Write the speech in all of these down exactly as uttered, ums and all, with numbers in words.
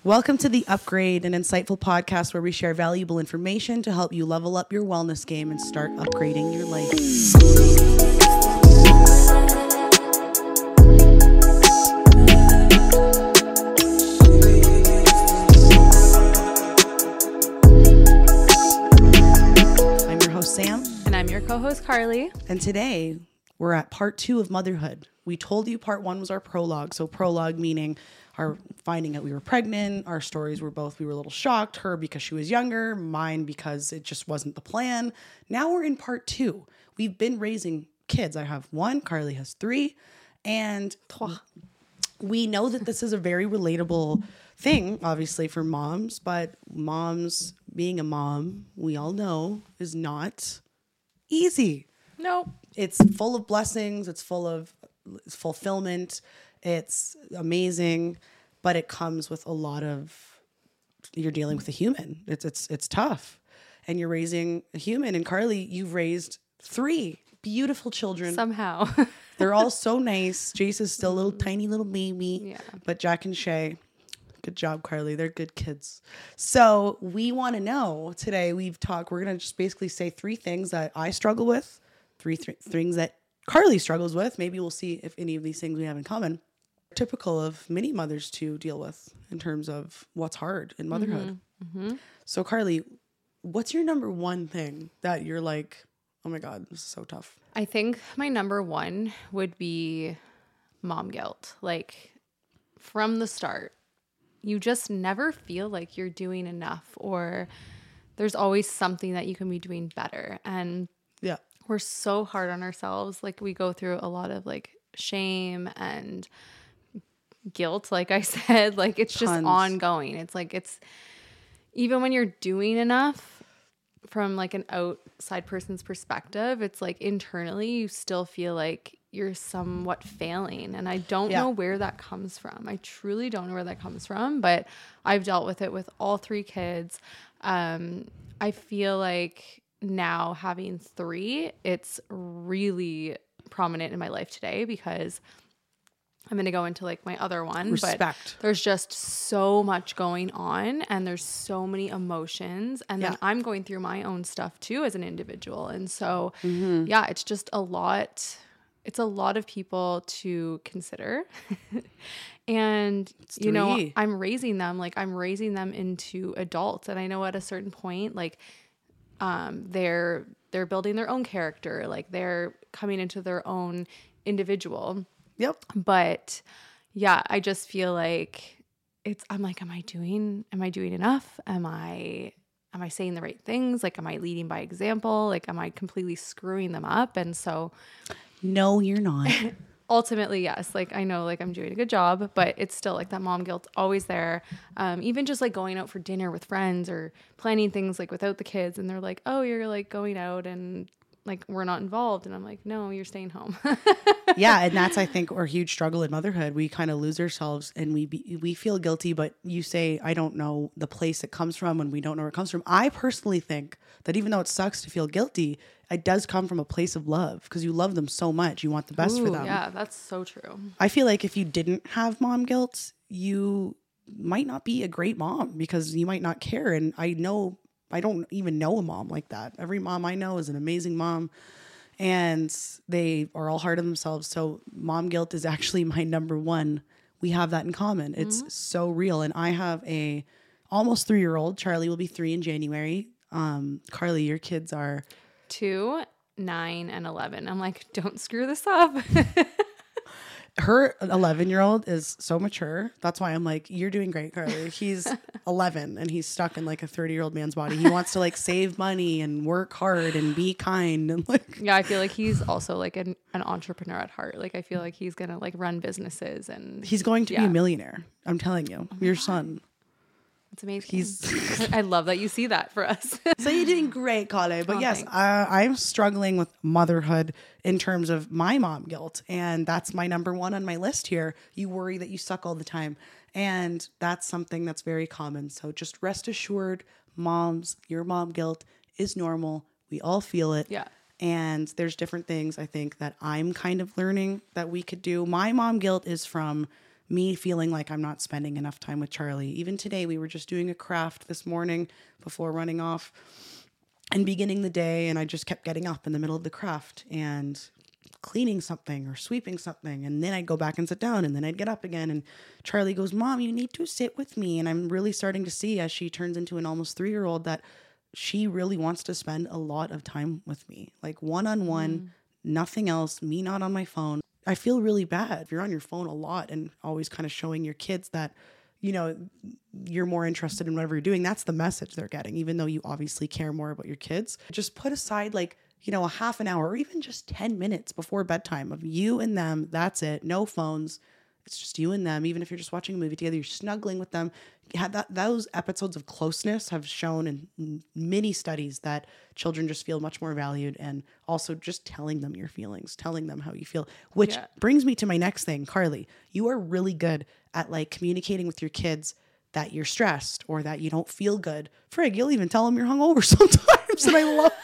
Welcome to The Upgrade, an insightful podcast where we share valuable information to help you level up your wellness game and start upgrading your life. I'm your host, Sam. And I'm your co-host, Carly. And today we're at part two of motherhood. We told you part one was our prologue. So prologue meaning our finding out we were pregnant. Our stories were both, we were a little shocked. Her because she was younger, mine because it just wasn't the plan. Now we're in part two. We've been raising kids. I have one, Carly has three. And we know that this is a very relatable thing, obviously, for moms. But moms, being a mom, we all know, is not easy. No. It's full of blessings. It's full of fulfillment. It's amazing, but it comes with a lot of, you're dealing with a human. It's it's it's tough. And you're raising a human. And Carly, you've raised three beautiful children. Somehow. They're all so nice. Jace is still a little tiny little baby. Yeah. But Jack and Shay, good job, Carly. They're good kids. So we want to know today, we've talked, we're going to just basically say three things that I struggle with, three th- things that Carly struggles with. Maybe we'll see if any of these things we have in common. Typical of many mothers to deal with in terms of what's hard in motherhood. Mm-hmm. Mm-hmm. So Carly, what's your number one thing that you're like, oh my God, this is so tough? I think my number one would be mom guilt. Like from the start, you just never feel like you're doing enough, or there's always something that you can be doing better. And yeah, we're so hard on ourselves. Like we go through a lot of like shame and guilt, like I said, like it's just Tons. ongoing. It's like, it's even when you're doing enough from like an outside person's perspective, it's like internally you still feel like you're somewhat failing. And I don't yeah. know where that comes from. I truly don't know where that comes from, but I've dealt with it with all three kids. Um, I feel like now having three, it's really prominent in my life today because I'm going to go into like my other one, Respect. But there's just so much going on and there's so many emotions. And then yeah. I'm going through my own stuff too as an individual. And so, mm-hmm. yeah, it's just a lot. It's a lot of people to consider. And, you know, I'm raising them, like I'm raising them into adults. And I know at a certain point, like um, they're, they're building their own character. Like they're coming into their own individual. Yep. But yeah, I just feel like it's, I'm like, am I doing, am I doing enough? Am I, am I saying the right things? Like, am I leading by example? Like, am I completely screwing them up? And so no, you're not. Ultimately, yes. Like I know like I'm doing a good job, but it's still like that mom guilt always there. Um, even just like going out for dinner with friends or planning things like without the kids. And they're like, oh, you're like going out and like we're not involved. And I'm like, no, you're staying home. Yeah. And that's, I think, our huge struggle in motherhood. We kind of lose ourselves and we be, we feel guilty, but you say, I don't know the place it comes from when we don't know where it comes from. I personally think that even though it sucks to feel guilty, it does come from a place of love because you love them so much. You want the best Ooh, for them. Yeah, that's so true. I feel like if you didn't have mom guilt, you might not be a great mom because you might not care. And I know, I don't even know a mom like that. Every mom I know is an amazing mom and they are all hard on themselves. So mom guilt is actually my number one. We have that in common. It's mm-hmm. so real. And I have a almost three-year-old. Charlie will be three in January. Um, Carly, your kids are two, nine, and eleven. I'm like, don't screw this up. Her eleven-year-old is so mature. That's why I'm like, you're doing great, Carly. He's eleven and he's stuck in like a thirty-year-old man's body. He wants to like save money and work hard and be kind and like. Yeah, I feel like he's also like an, an entrepreneur at heart. Like I feel like he's gonna like run businesses and he's going to yeah. be a millionaire. I'm telling you, oh your God. son. It's amazing. He's. I love that you see that for us. So you're doing great, Carly. But oh, yes, uh, I'm struggling with motherhood in terms of my mom guilt. And that's my number one on my list here. You worry that you suck all the time. And that's something that's very common. So just rest assured, moms, your mom guilt is normal. We all feel it. Yeah. And there's different things I think that I'm kind of learning that we could do. My mom guilt is from me feeling like I'm not spending enough time with Charlie. Even today, we were just doing a craft this morning before running off and beginning the day. And I just kept getting up in the middle of the craft and cleaning something or sweeping something. And then I'd go back and sit down, and then I'd get up again. And Charlie goes, Mom, you need to sit with me. And I'm really starting to see, as she turns into an almost three-year-old, that she really wants to spend a lot of time with me, like one-on-one, mm. nothing else, me not on my phone. I feel really bad if you're on your phone a lot and always kind of showing your kids that, you know, you're more interested in whatever you're doing. That's the message they're getting, even though you obviously care more about your kids. Just put aside like, you know, a half an hour or even just ten minutes before bedtime of you and them. That's it. No phones. It's just you and them. Even if you're just watching a movie together, you're snuggling with them. Yeah, that, those episodes of closeness have shown in many studies that children just feel much more valued, and also just telling them your feelings, telling them how you feel, which yeah. brings me to my next thing. Carly, you are really good at like communicating with your kids that you're stressed or that you don't feel good. Frig, you'll even tell them you're hungover sometimes. And I love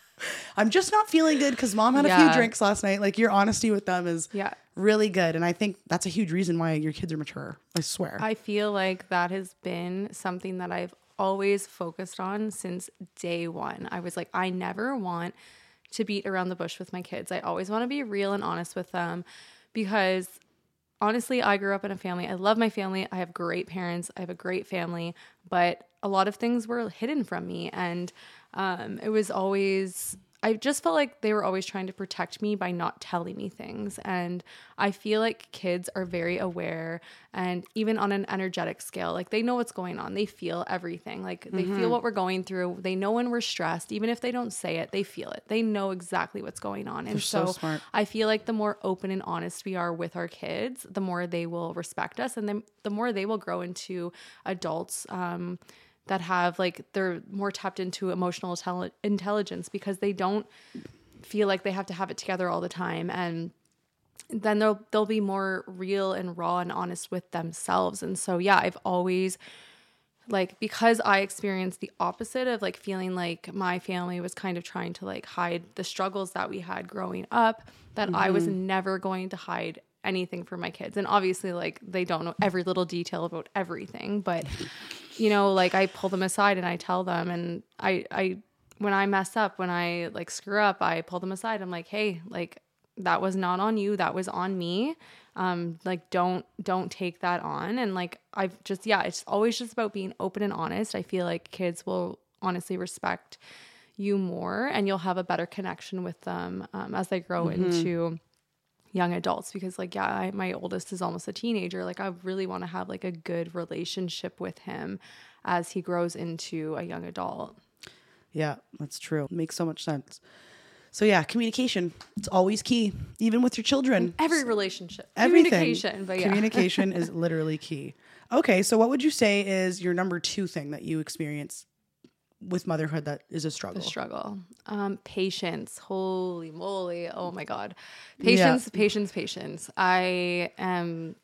I'm just not feeling good because mom had a yeah. few drinks last night. Like your honesty with them is yeah. really good. And I think that's a huge reason why your kids are mature. I swear. I feel like that has been something that I've always focused on since day one. I was like, I never want to beat around the bush with my kids. I always want to be real and honest with them because honestly, I grew up in a family. I love my family. I have great parents. I have a great family, but a lot of things were hidden from me. And um, it was always, I just felt like they were always trying to protect me by not telling me things. And I feel like kids are very aware, and even on an energetic scale, like they know what's going on. They feel everything. Like they mm-hmm. feel what we're going through. They know when we're stressed. Even if they don't say it, they feel it. They know exactly what's going on. And so, so smart. I feel like the more open and honest we are with our kids, the more they will respect us, and then the more they will grow into adults um, that have like, they're more tapped into emotional tele- intelligence because they don't feel like they have to have it together all the time. And then they'll, they'll be more real and raw and honest with themselves. And so, yeah, I've always like, because I experienced the opposite of like feeling like my family was kind of trying to like hide the struggles that we had growing up, that mm-hmm. I was never going to hide anything for my kids. And obviously like they don't know every little detail about everything, but you know, like I pull them aside and I tell them, and I, I, when I mess up, when I like screw up, I pull them aside. I'm like, hey, like that was not on you. That was on me. Um, like don't, don't take that on. And like, I've just, yeah, it's always just about being open and honest. I feel like kids will honestly respect you more, and you'll have a better connection with them um, as they grow mm-hmm. into young adults, because like, yeah, I, my oldest is almost a teenager. Like I really want to have like a good relationship with him as he grows into a young adult. Yeah, that's true. It makes so much sense. So yeah, communication, it's always key, even with your children. In every relationship. Everything. Communication, but yeah. Communication is literally key. Okay, so what would you say is your number two thing that you experience with motherhood that is a struggle? A struggle. Um, patience. Holy moly. Oh my God. Patience, yeah. patience, patience. I am,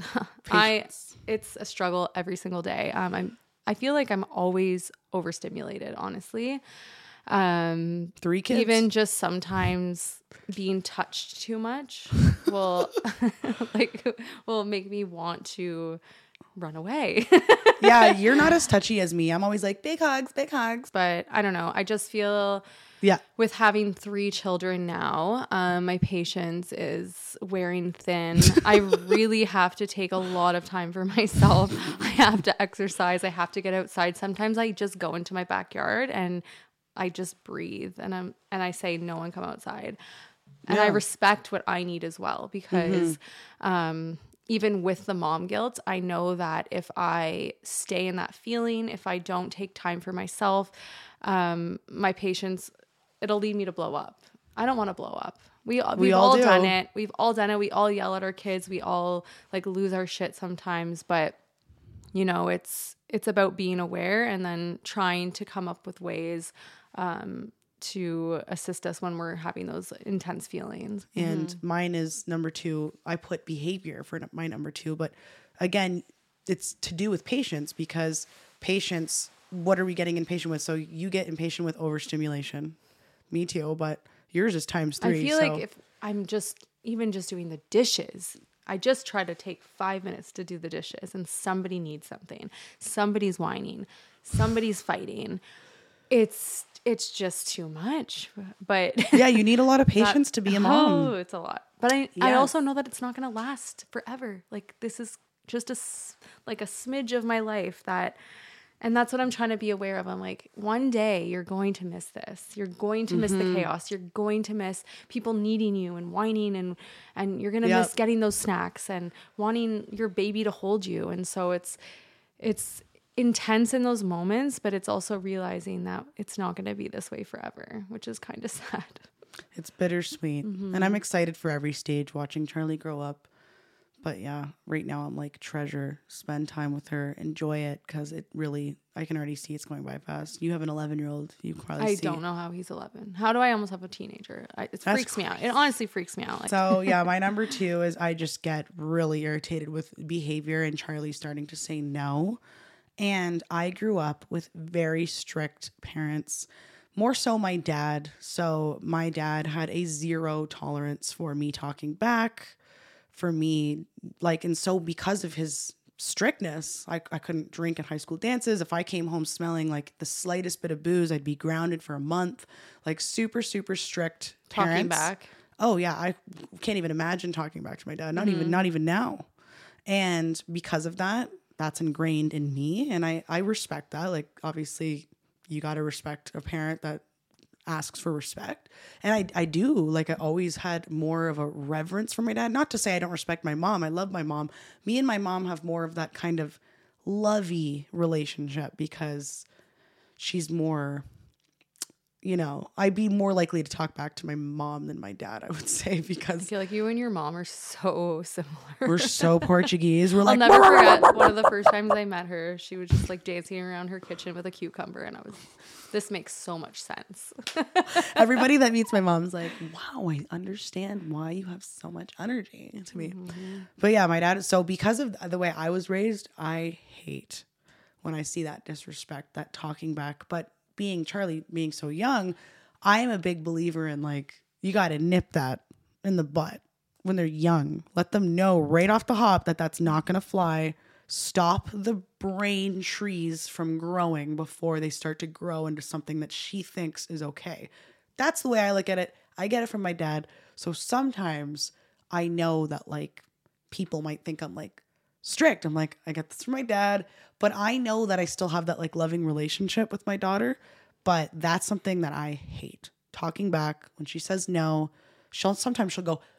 I, it's a struggle every single day. Um, I'm, I feel like I'm always overstimulated, honestly. Um, Three kids? Even just sometimes being touched too much will like, will make me want to run away. Yeah, you're not as touchy as me. I'm always like, big hugs, big hugs. But I don't know. I just feel yeah. with having three children now, um, my patience is wearing thin. I really have to take a lot of time for myself. I have to exercise. I have to get outside. Sometimes I just go into my backyard and I just breathe, and I'm and I say, no one come outside. And yeah. I respect what I need as well, because mm-hmm. um even with the mom guilt, I know that if I stay in that feeling, if I don't take time for myself, um, my patience, it'll lead me to blow up. I don't want to blow up. We, we've we all, all done it. We've all done it. We all yell at our kids. We all like lose our shit sometimes, but you know, it's, it's about being aware and then trying to come up with ways, um, to assist us when we're having those intense feelings. And mm-hmm. mine is number two. I put behavior for my number two, but again, it's to do with patience, because patience, what are we getting impatient with? So you get impatient with overstimulation. Me too, but yours is times three. I feel so. like if I'm just, even just doing the dishes, I just try to take five minutes to do the dishes and somebody needs something. Somebody's whining. Somebody's fighting. It's it's just too much. But yeah, you need a lot of patience that, to be a mom. Oh, it's a lot. But I, yes. I also know that it's not going to last forever. Like this is just a like a smidge of my life that, and that's what I'm trying to be aware of. I'm like, one day you're going to miss this. You're going to miss mm-hmm. the chaos. You're going to miss people needing you and whining and and you're going to yep. miss getting those snacks and wanting your baby to hold you. And so it's it's intense in those moments, but it's also realizing that it's not going to be this way forever, which is kind of sad. It's bittersweet. Mm-hmm. And I'm excited for every stage watching Charlie grow up. But yeah, right now I'm like, treasure, spend time with her, enjoy it, because it really, I can already see it's going by fast. You have an eleven year old. You probably I see. don't know how he's eleven. How do I almost have a teenager? I, it That's freaks crazy. me out. It honestly freaks me out. Like. So yeah, my number two is I just get really irritated with behavior and Charlie starting to say no. And I grew up with very strict parents, more so my dad. So my dad had a zero tolerance for me talking back, for me, like, and so because of his strictness, I, I couldn't drink at high school dances. If I came home smelling like the slightest bit of booze, I'd be grounded for a month. Like super, super strict parents. Talking back. Oh yeah, I can't even imagine talking back to my dad. Not mm-hmm. even, not even now. And because of that, that's ingrained in me. And I, I respect that. Like, obviously you got to respect a parent that asks for respect. And I, I do. Like, I always had more of a reverence for my dad. Not to say I don't respect my mom. I love my mom. Me and my mom have more of that kind of lovey relationship because she's more, you know, I'd be more likely to talk back to my mom than my dad, I would say, because I feel like you and your mom are so similar. We're so Portuguese. We're I'll like, never forget one of the first times I met her. She was just like dancing around her kitchen with a cucumber, and I was, this makes so much sense. Everybody that meets my mom's like, wow, I understand why you have so much energy to me. Mm-hmm. But yeah, my dad, so because of the way I was raised, I hate when I see that disrespect, that talking back. But being Charlie, being so young, I am a big believer in like, you got to nip that in the butt when they're young. Let them know right off the hop that that's not going to fly. Stop the brain trees from growing before they start to grow into something that she thinks is okay. That's the way I look at it. I get it from my dad. So sometimes I know that like people might think I'm like strict. I'm like, I get this from my dad, but I know that I still have that like loving relationship with my daughter. But that's something that I hate. Talking back when she says no, she'll sometimes she'll go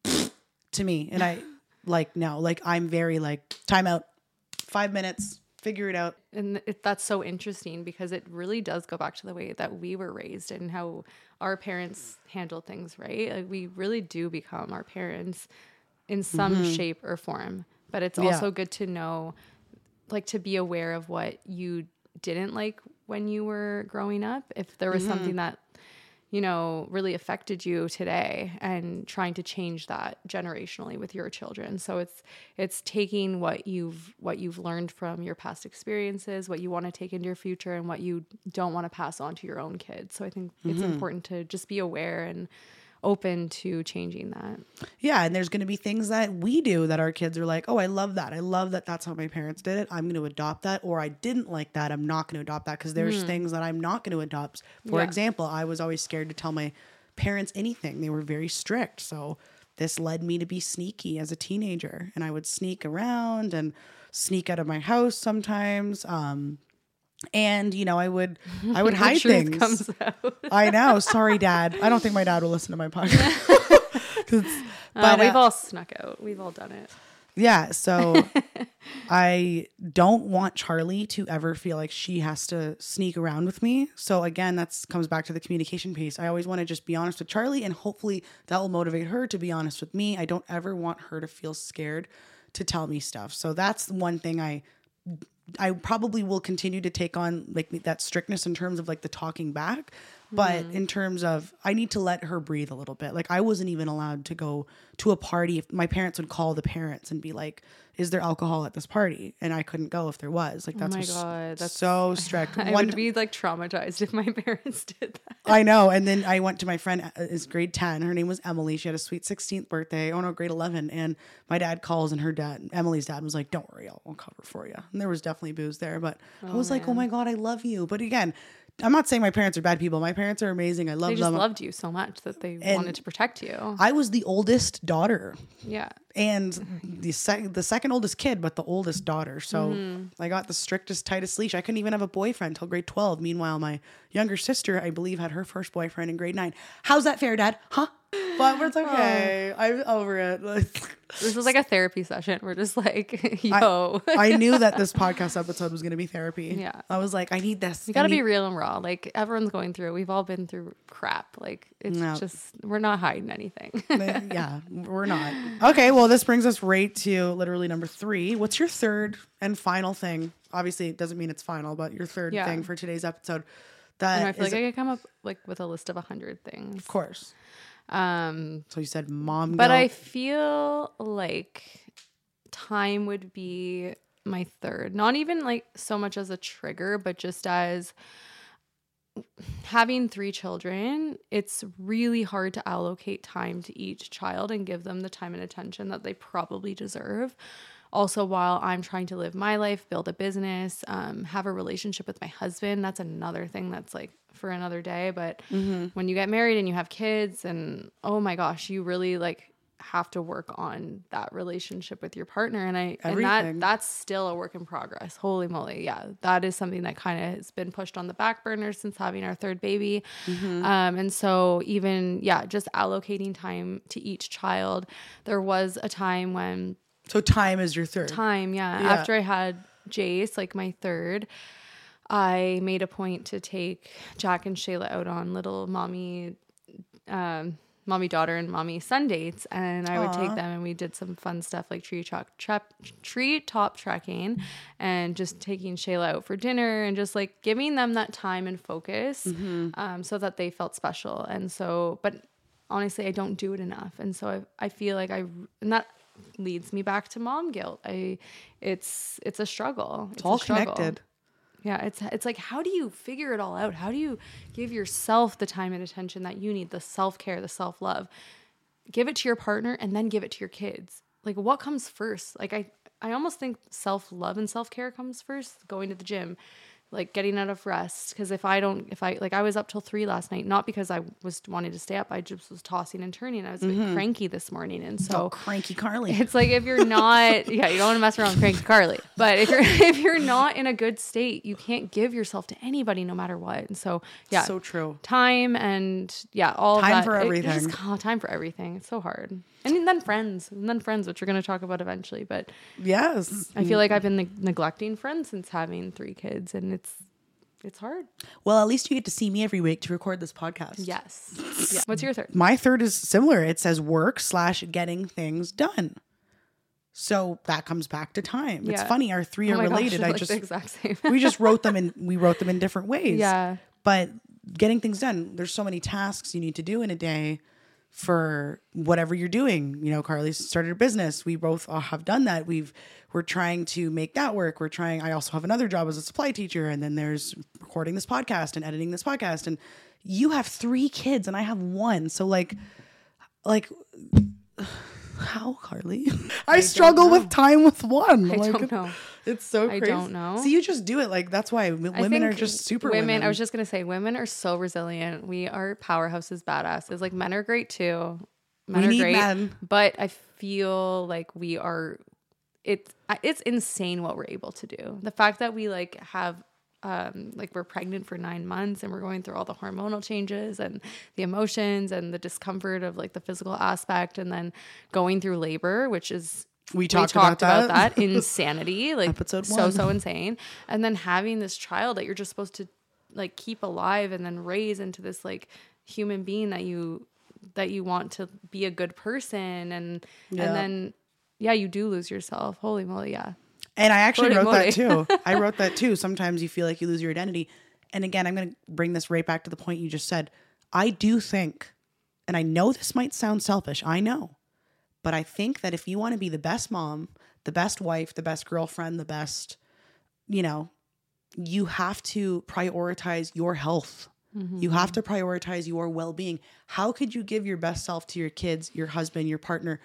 to me, and I like no, like I'm very like time out, five minutes, figure it out. And it, that's so interesting because it really does go back to the way that we were raised and how our parents handle things, right? Like we really do become our parents in some mm-hmm. shape or form. But it's also yeah. good to know, like to be aware of what you didn't like when you were growing up. If there was mm-hmm. something that, you know, really affected you today, and trying to change that generationally with your children. So it's it's taking what you've what you've learned from your past experiences, what you want to take into your future, and what you don't want to pass on to your own kids. So I think mm-hmm. it's important to just be aware and open to changing that. Yeah. And there's going to be things that we do that our kids are like, oh, I love that. I love that that's how my parents did it. I'm going to adopt that. Or I didn't like that. I'm not going to adopt that because there's mm. things that I'm not going to adopt. For yeah. example, I was always scared to tell my parents anything. They were very strict. So this led me to be sneaky as a teenager. And I would sneak around and sneak out of my house sometimes. Um, And, you know, I would, I would hide things. Comes out. I know. Sorry, Dad. I don't think my dad will listen to my podcast. but uh, we've uh, all snuck out. We've all done it. Yeah. So I don't want Charlie to ever feel like she has to sneak around with me. So again, that's comes back to the communication piece. I always want to just be honest with Charlie, and hopefully that will motivate her to be honest with me. I don't ever want her to feel scared to tell me stuff. So that's one thing I I probably will continue to take on like that strictness in terms of like the talking back. But mm. in terms of, I need to let her breathe a little bit. Like I wasn't even allowed to go to a party. If my parents would call the parents and be like, is there alcohol at this party? And I couldn't go if there was. Like, that's, oh my God, that's so strict. I One, would be like traumatized if my parents did that. I know. And then I went to my friend, is grade ten. Her name was Emily. She had a sweet sixteenth birthday. Oh no, grade eleven. And my dad calls and her dad, Emily's dad was like, don't worry, I'll, I'll cover for you. And there was definitely booze there. But oh, I was man. like, oh my God, I love you. But again, I'm not saying my parents are bad people. My parents are amazing. I love them. They just them. loved you so much that they and wanted to protect you. I was the oldest daughter. Yeah. And the sec- the second oldest kid, but the oldest daughter. So mm-hmm. I got the strictest, tightest leash. I couldn't even have a boyfriend until grade twelve. Meanwhile, my younger sister, I believe, had her first boyfriend in grade nine. How's that fair, Dad? Huh? But it's okay. Oh. I'm over it. This was like a therapy session. We're just like, yo. I, I knew that this podcast episode was going to be therapy. Yeah. I was like, I need this. You got to need- be real and raw. Like everyone's going through. We've all been through crap. Like it's no. just, we're not hiding anything. Yeah, we're not. Okay. Well, this brings us right to literally number three. What's your third and final thing? Obviously, it doesn't mean it's final, but your third yeah. thing for today's episode. That I, know, I feel like a- I could come up like with a list of a hundred things. Of course. Um, so you said mom guilt. But I feel like time would be my third. Not even like so much as a trigger, but just as having three children, it's really hard to allocate time to each child and give them the time and attention that they probably deserve. Also, while I'm trying to live my life, build a business, um, have a relationship with my husband, that's another thing that's like for another day. But mm-hmm. when you get married and you have kids and oh my gosh, you really like have to work on that relationship with your partner. And I, Everything. and that, that's still a work in progress. Holy moly. Yeah. That is something that kind of has been pushed on the back burner since having our third baby. Mm-hmm. Um, and so even, yeah, just allocating time to each child. There was a time when, So time is your third. Time, yeah. yeah. After I had Jace, like my third, I made a point to take Jack and Shayla out on little mommy, um, mommy daughter and mommy son dates, and I would Aww. take them and we did some fun stuff like tree top tra- tree top trekking, and just taking Shayla out for dinner and just like giving them that time and focus, mm-hmm. um, so that they felt special. And so, but honestly, I don't do it enough, and so I I feel like I and that. leads me back to mom guilt. I, it's, it's a struggle. It's, it's all connected. Yeah. It's, it's like, how do you figure it all out? How do you give yourself the time and attention that you need, the self-care, the self-love, give it to your partner and then give it to your kids? Like what comes first? Like I, I almost think self-love and self-care comes first, going to the gym, like getting out of rest. Cause if I don't, if I, like I was up till three last night, not because I was wanting to stay up. I just was tossing and turning. I was a bit mm-hmm. cranky this morning. And so oh, cranky Carly, it's like, if you're not, yeah, you don't want to mess around with cranky Carly, but if you're, if you're not in a good state, you can't give yourself to anybody no matter what. And so, yeah, so true. Time and yeah, all time of that. for everything. It, just, oh, time for everything. It's so hard. And then friends, and then friends, which we're going to talk about eventually. But yes, I feel like I've been ne- neglecting friends since having three kids, and it's, It's hard. Well, at least you get to see me every week to record this podcast. Yes. Yeah. What's your third? My third is similar. It says work slash getting things done. So that comes back to time. Yeah. It's funny. Our three oh are related. Gosh, I like just the exact same. we just wrote them in. We wrote them in different ways. Yeah. But getting things done. There's so many tasks you need to do in a day for whatever you're doing. You know, Carly started a business. We both have done that. We've we're trying to make that work. We're trying. I also have another job as a supply teacher, and then there's recording this podcast and editing this podcast. And you have three kids, and I have one. So like, like. How, Carly? I, I struggle with time with one. I like, don't know. It's so crazy. I don't know. See, you just do it. Like, that's why women are just super women. women. I was just going to say, women are so resilient. We are powerhouses, badasses. Like, men are great too. Men we are need great. Men. But I feel like we are, it's, it's insane what we're able to do. The fact that we like have Um, like we're pregnant for nine months and we're going through all the hormonal changes and the emotions and the discomfort of like the physical aspect, and then going through labor, which is we talked, we talked about, about that, that. Insanity, like episode one. so so insane. And then having this child that you're just supposed to like keep alive and then raise into this like human being that you that you want to be a good person, and yeah. and then yeah, you do lose yourself. Holy moly, yeah. And I actually wrote that too. I wrote that too. Sometimes you feel like you lose your identity. and again, I'm going to bring this right back to the point you just said. I do think, and I know this might sound selfish, I know, but I think that if you want to be the best mom, the best wife, the best girlfriend, the best, you know, you have to prioritize your health. Mm-hmm. You have to prioritize your well-being. How could you give your best self to your kids, your husband, your partner,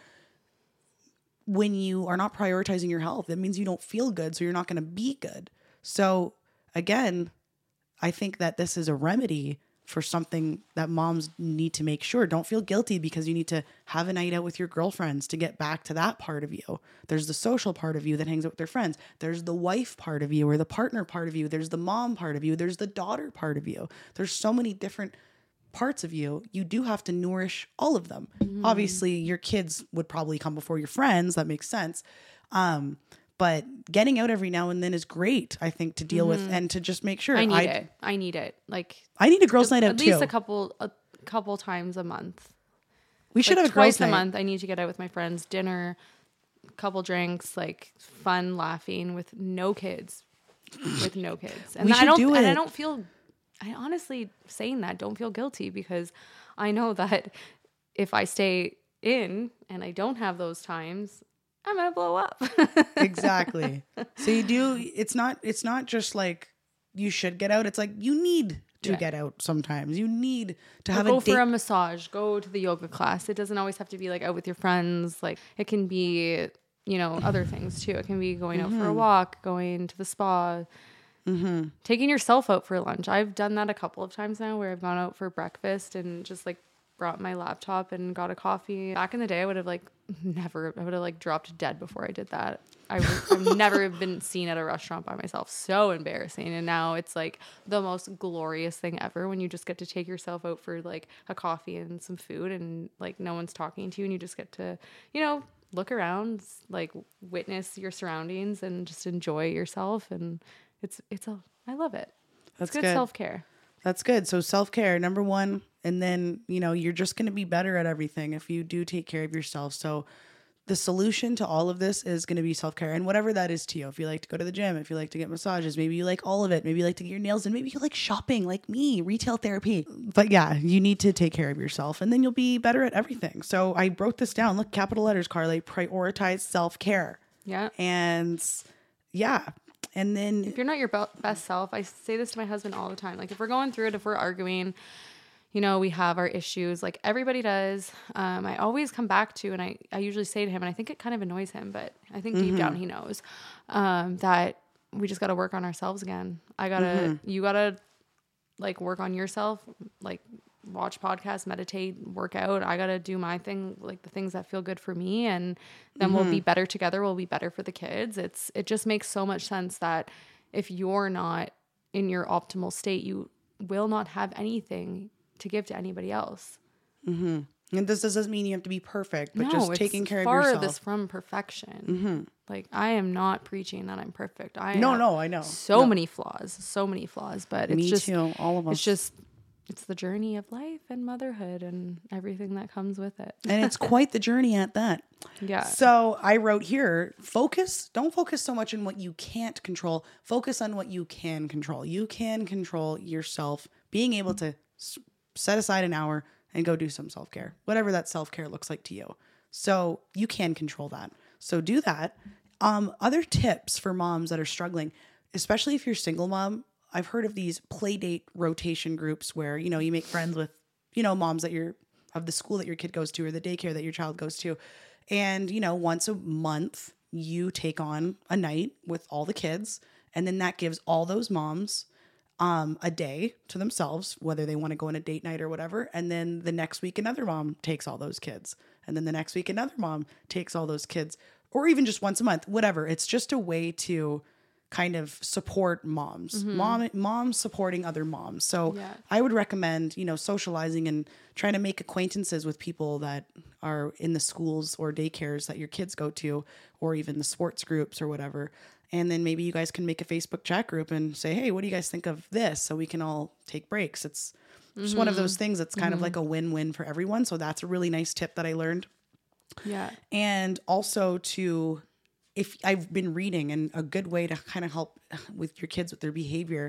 when you are not prioritizing your health? That means you don't feel good, so you're not going to be good. So again, I think that this is a remedy for something that moms need to make sure. Don't feel guilty because you need to have a night out with your girlfriends to get back to that part of you. There's the social part of you that hangs out with their friends. There's the wife part of you or the partner part of you. There's the mom part of you. There's the daughter part of you. There's so many different parts of you. You do have to nourish all of them. Mm. Obviously, your kids would probably come before your friends. That makes sense. Um, But getting out every now and then is great, I think, to deal mm-hmm. with and to just make sure. I need I, it. I need it. Like I need a girls' night out too. At least a couple, a couple times a month. We should like have a girls' twice night. a month. I need to get out with my friends, dinner, couple drinks, like fun, laughing with no kids, with no kids. And we should I don't, do it. And I don't feel. I honestly saying that don't feel guilty because I know that if I stay in and I don't have those times, I'm going to blow up. Exactly. So you do, it's not, it's not just like you should get out. It's like you need to yeah. get out sometimes. You need to have or go a date. for a massage, go to the yoga class. It doesn't always have to be like out with your friends. Like it can be, you know, other things too. It can be going mm-hmm. out for a walk, going to the spa, mm-hmm. taking yourself out for lunch. I've done that a couple of times now where I've gone out for breakfast and just like brought my laptop and got a coffee. Back in the day, I would have like never, I would have like dropped dead before I did that. I would, I've never been seen at a restaurant by myself. So embarrassing. And now it's like the most glorious thing ever when you just get to take yourself out for like a coffee and some food and like no one's talking to you and you just get to, you know, look around, like witness your surroundings and just enjoy yourself. And it's, it's a, I love it. That's it's good, good. self-care. That's good. So self-care, number one, and then, you know, you're just going to be better at everything if you do take care of yourself. So the solution to all of this is going to be self-care, and whatever that is to you. If you like to go to the gym, if you like to get massages, maybe you like all of it. Maybe you like to get your nails done. Maybe you like shopping like me, retail therapy. But yeah, you need to take care of yourself and then you'll be better at everything. So I wrote this down. Look, capital letters, Carly, prioritize self-care. Yeah. And yeah. And then if you're not your be- best self, I say this to my husband all the time. Like if we're going through it, if we're arguing, you know, we have our issues, like everybody does. Um, I always come back to, and I, I usually say to him, and I think it kind of annoys him, but I think mm-hmm. deep down he knows um, that we just got to work on ourselves again. I got to, mm-hmm. you got to like work on yourself, like watch podcasts, meditate, work out. I got to do my thing, like the things that feel good for me. And then mm-hmm. we'll be better together. We'll be better for the kids. It's, it just makes so much sense that if you're not in your optimal state, you will not have anything to give to anybody else. Mm-hmm. And this doesn't mean you have to be perfect, but no, just taking care of yourself. It's farthest from perfection. Mm-hmm. Like I am not preaching that I'm perfect. I no, no, I know. So no. many flaws, so many flaws, but it's Me just, too, all of us. It's just, it's the journey of life and motherhood and everything that comes with it. And it's quite the journey at that. Yeah. So I wrote here, focus, don't focus so much on what you can't control. Focus on what you can control. You can control yourself being able to set aside an hour and go do some self-care, whatever that self-care looks like to you. So you can control that. So do that. Um, other tips for moms that are struggling, especially if you're single mom, I've heard of these play date rotation groups where, you know, you make friends with, you know, moms that you're of the school that your kid goes to or the daycare that your child goes to. And, you know, once a month you take on a night with all the kids. And then that gives all those moms um, a day to themselves, whether they want to go on a date night or whatever. And then the next week, another mom takes all those kids. And then the next week, another mom takes all those kids, or even just once a month, whatever. It's just a way to kind of support moms, mm-hmm. mom, moms supporting other moms. So yeah. I would recommend, you know, socializing and trying to make acquaintances with people that are in the schools or daycares that your kids go to, or even the sports groups or whatever. And then maybe you guys can make a Facebook chat group and say, hey, what do you guys think of this? So we can all take breaks. It's just mm-hmm. one of those things that's kind mm-hmm. of like a win-win for everyone. So that's a really nice tip that I learned. Yeah. And also to, if I've been reading, and a good way to kind of help with your kids with their behavior,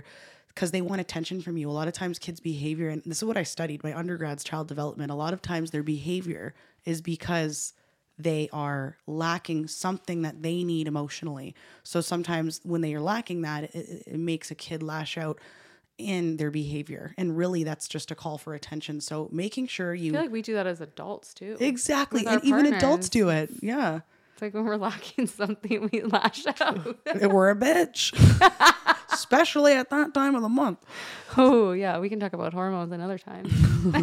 because they want attention from you. A lot of times kids' behavior, and this is what I studied, my undergrad's child development, a lot of times their behavior is because they are lacking something that they need emotionally. So sometimes when they are lacking that, it, it makes a kid lash out in their behavior. And really that's just a call for attention. So making sure you... I feel like we do that as adults too. Exactly. And even adults do it. Yeah. It's like when we're lacking something, we lash out. We're a bitch. Especially at that time of the month. Oh, yeah. We can talk about hormones another time.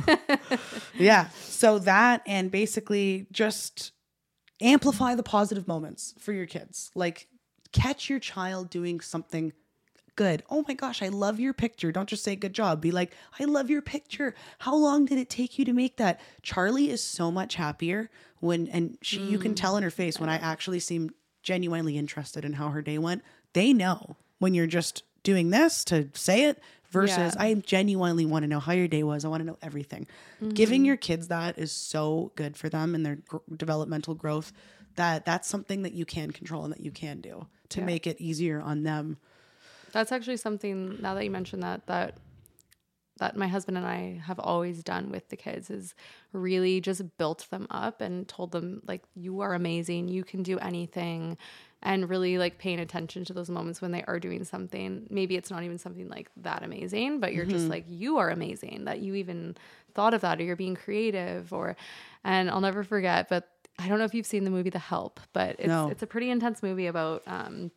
Yeah. So that, and basically just amplify the positive moments for your kids. Like, catch your child doing something good. Oh my gosh, I love your picture. Don't just say good job. Be like, I love your picture. How long did it take you to make that? Charlie is so much happier when, and she, mm. you can tell in her face when I actually seem genuinely interested in how her day went. They know when you're just doing this to say it versus yeah. I genuinely want to know how your day was. I want to know everything. Mm-hmm. Giving your kids that is so good for them and their gr- developmental growth, that that's something that you can control and that you can do to yeah. make it easier on them. That's actually something, now that you mentioned that, that that my husband and I have always done with the kids, is really just built them up and told them, like, you are amazing, you can do anything, and really like paying attention to those moments when they are doing something. Maybe it's not even something like that amazing, but you're mm-hmm. just like, you are amazing that you even thought of that, or you're being creative, or, and I'll never forget, but I don't know if you've seen the movie The Help, but it's no. it's a pretty intense movie about um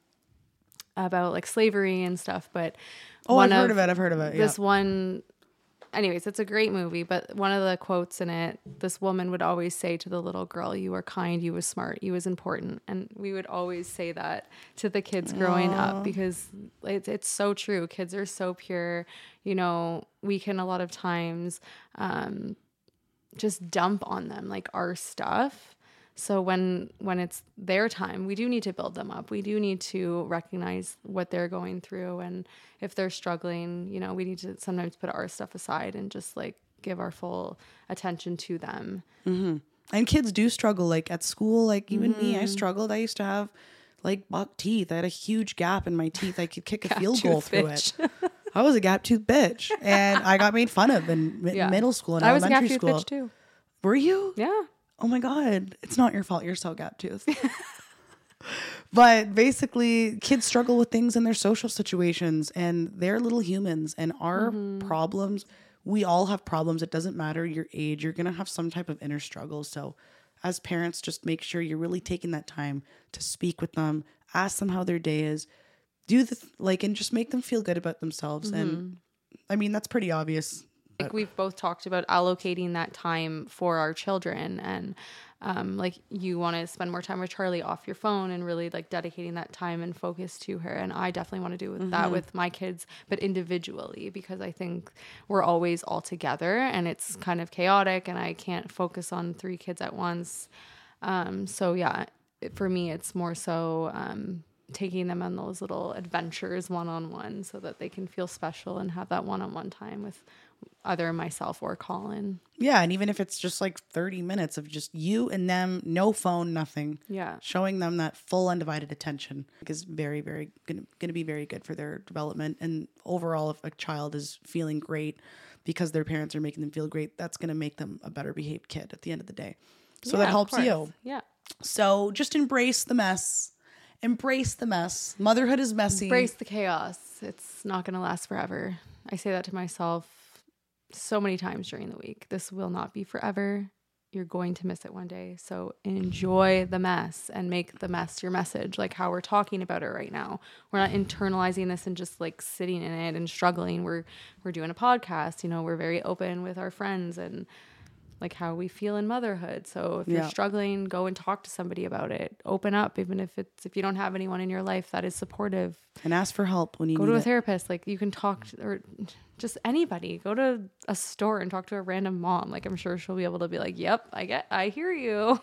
about like slavery and stuff. But oh, I've heard of it. I've heard of it. This yeah. one, anyways, it's a great movie. But one of the quotes in it, this woman would always say to the little girl, "You were kind, you was smart, you was important." And we would always say that to the kids growing Aww. Up, because it's it's so true. Kids are so pure. You know, we can a lot of times um, just dump on them like our stuff. So when when it's their time, we do need to build them up. We do need to recognize what they're going through. And if they're struggling, you know, we need to sometimes put our stuff aside and just like give our full attention to them. Mm-hmm. And kids do struggle, like at school, like even mm-hmm. me, I struggled. I used to have like buck teeth. I had a huge gap in my teeth. I could kick a field goal through bitch. It. I was a gap tooth bitch, and I got made fun of in yeah. middle school and I elementary was a gap school. Tooth bitch too. Were you? Yeah. Oh my God, it's not your fault. You're so gap tooth. But basically, kids struggle with things in their social situations, and they're little humans, and our mm-hmm. problems, we all have problems. It doesn't matter your age. You're going to have some type of inner struggle. So as parents, just make sure you're really taking that time to speak with them, ask them how their day is, do the, th- like, and just make them feel good about themselves. Mm-hmm. And I mean, that's pretty obvious. Like we've both talked about allocating that time for our children, and um, like you want to spend more time with Charlie off your phone and really like dedicating that time and focus to her. And I definitely want to do with mm-hmm. that with my kids, but individually, because I think we're always all together and it's kind of chaotic and I can't focus on three kids at once. Um, so yeah, it, for me, it's more so um, taking them on those little adventures one-on-one so that they can feel special and have that one-on-one time with either myself or Colin. Yeah, and even if it's just like thirty minutes of just you and them, no phone, nothing. Yeah. Showing them that full undivided attention is very, very going to be very good for their development. And overall, if a child is feeling great because their parents are making them feel great, that's going to make them a better behaved kid at the end of the day. So yeah, that helps you. Yeah. So just embrace the mess. Embrace the mess. Motherhood is messy. Embrace the chaos. It's not going to last forever. I say that to myself so many times during the week. This will not be forever. You're going to miss it one day. So enjoy the mess and make the mess your message, like how we're talking about it right now. We're not internalizing this and just like sitting in it and struggling. We're we're doing a podcast, you know, we're very open with our friends and like how we feel in motherhood. So if yeah. you're struggling, go and talk to somebody about it. Open up, even if it's if you don't have anyone in your life that is supportive. And ask for help when you go need to a it. therapist. Like you can talk to, or just anybody. Go to a store and talk to a random mom. Like I'm sure she'll be able to be like, "Yep, I get, I hear you."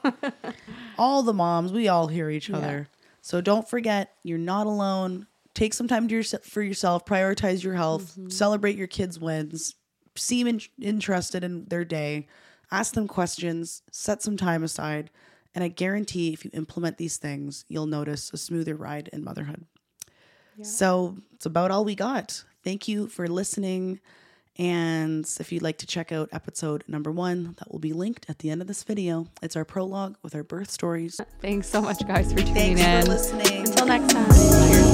All the moms, we all hear each other. Yeah. So don't forget, you're not alone. Take some time to your, for yourself. Prioritize your health. Mm-hmm. Celebrate your kids' wins. Seem in, interested in their day. Ask them questions, set some time aside, and I guarantee if you implement these things, you'll notice a smoother ride in motherhood. Yeah. So it's about all we got. thank you for listening. And if you'd like to check out episode number one, that will be linked at the end of this video. It's our prologue with our birth stories. Thanks so much, guys, for tuning Thanks in. for listening. Until next time.